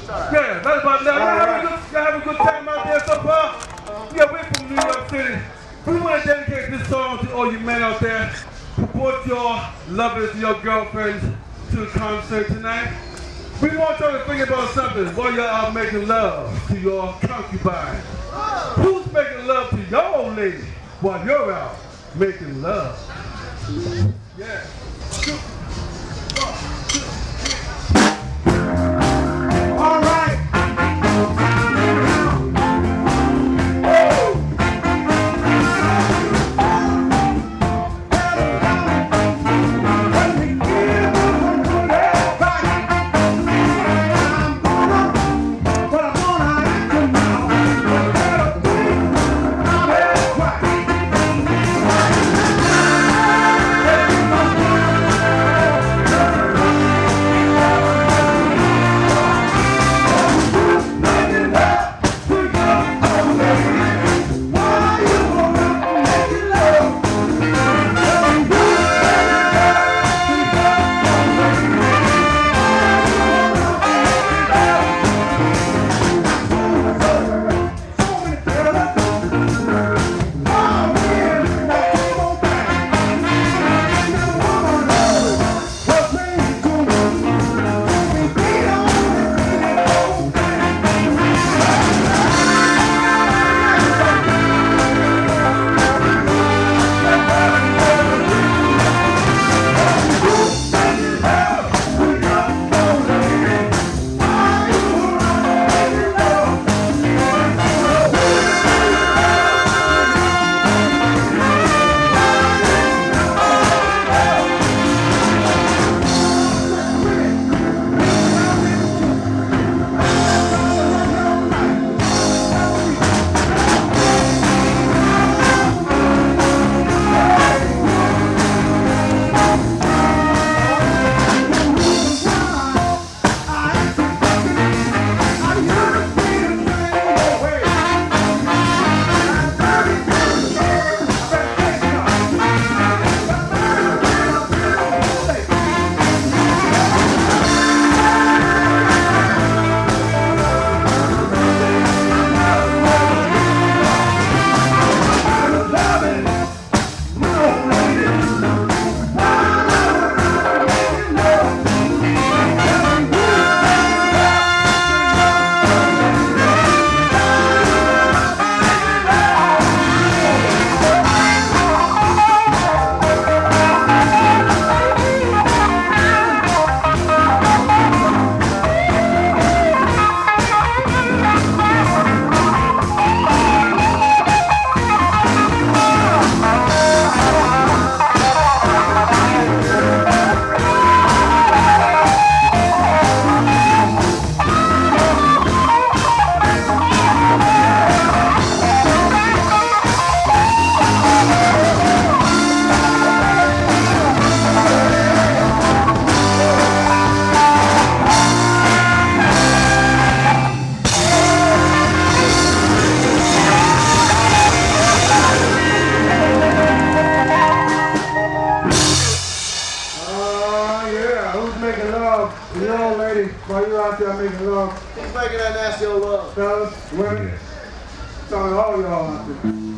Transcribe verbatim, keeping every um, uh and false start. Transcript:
Yeah, that's about that. Y'all having, good, y'all having a good time out there so far? Yeah, we're from New York City. We want to dedicate this song to all you men out there who brought your lovers, your girlfriends to the concert tonight. We want y'all to think about something while you're out making love to your concubine. Who's making love to your old lady while you're out making love? Yeah. Two, one, two, three. All right. While you're out there making love. Who's making that nasty old love? Fellas, women, Yeah. talking to all y'all out there.